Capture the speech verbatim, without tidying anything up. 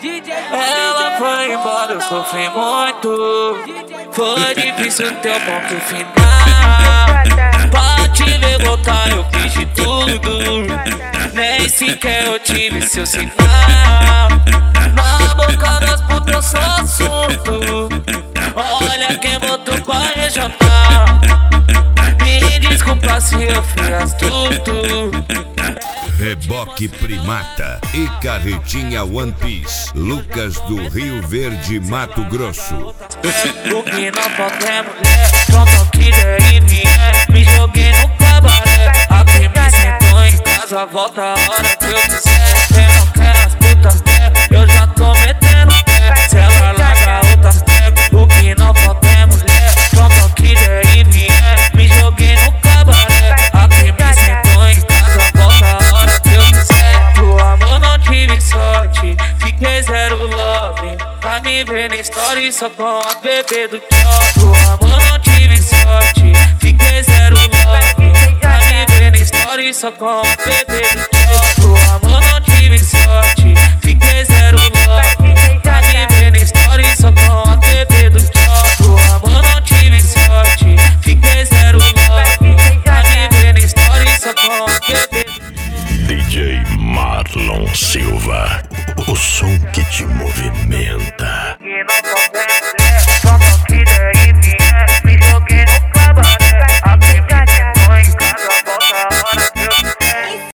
Ela foi embora, eu sofri muito. Foi difícil ter o ponto final. Pra te ver voltar eu fiz de tudo. Nem sequer eu tive seu sinal. Na boca das putas eu sou assunto. Olha quem botou pra regional. Me desculpa se eu fiz tudo. Reboque Primata e Carretinha One Piece. Lucas do Rio Verde, Mato Grosso. O que não pode é mulher, como quiser e vier. Me joguei no cabaré, aqui me sentou em casa. Volta a hora que eu quiser. Eu não quero as putas dela, eu já tô metendo pé. Se ela larga outras pega. O que não pode é mulher, como quiser e vier. Me joguei no cabaré, aqui me sentou em casa. Volta a hora que eu quiser. Pro amor não tive sorte, fiquei zero love. Pra me ver na story só com a bebê do tchau. Pro amor não tive sorte, fiquei zero love. Pra me ver na story só com a bebê do tchau. Pro amor não tive sorte, fiquei zero love. Pra me ver na story só com a bebê do tchau. Pro amor não tive sorte, fiquei zero love. Pra me ver na story só com a bebê. D J Marlon Silva, o som que te movimenta. Que não